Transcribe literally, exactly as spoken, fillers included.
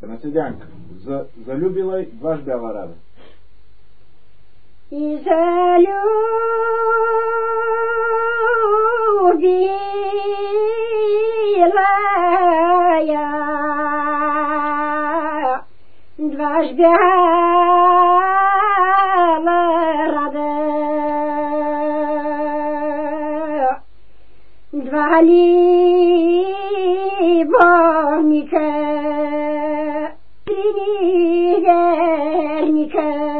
на седянка. За, залюбила й дважды рада. И залюбила я дважды рада. Два любовника, три неверника.